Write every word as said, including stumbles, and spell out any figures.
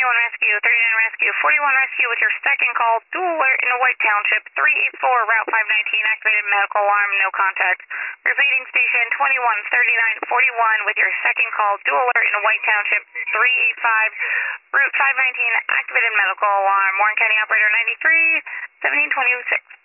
twenty-one Rescue, thirty-nine Rescue, forty-one Rescue with your second call, dual alert in White Township, three eight four, Route five nineteen, activated medical alarm, no contact. Repeating station twenty-one, thirty-nine, forty-one with your second call, dual alert in White Township, three eight five, Route five nineteen, activated medical alarm, Warren County Operator ninety-three, seventeen twenty-six.